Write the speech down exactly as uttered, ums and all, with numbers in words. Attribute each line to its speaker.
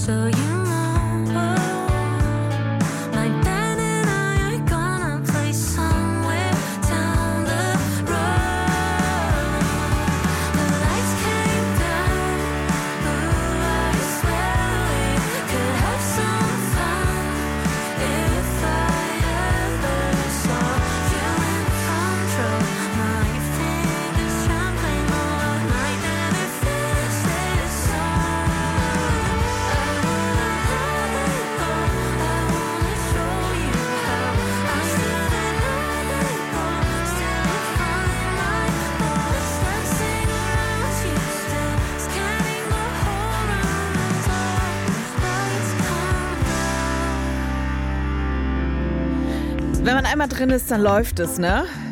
Speaker 1: so you know. My dad and I are gonna play somewhere down the road. The lights came down, ooh, I swear we could have some fun if I ever saw you in control. My fingers trampling all night and it feels this song. I wanna let it go, I wanna show you how. I still let it go, still find my thoughts dancing around you, still scanning the whole room as all lights come down.
Speaker 2: Wenn man einmal drin ist, dann läuft es, ne?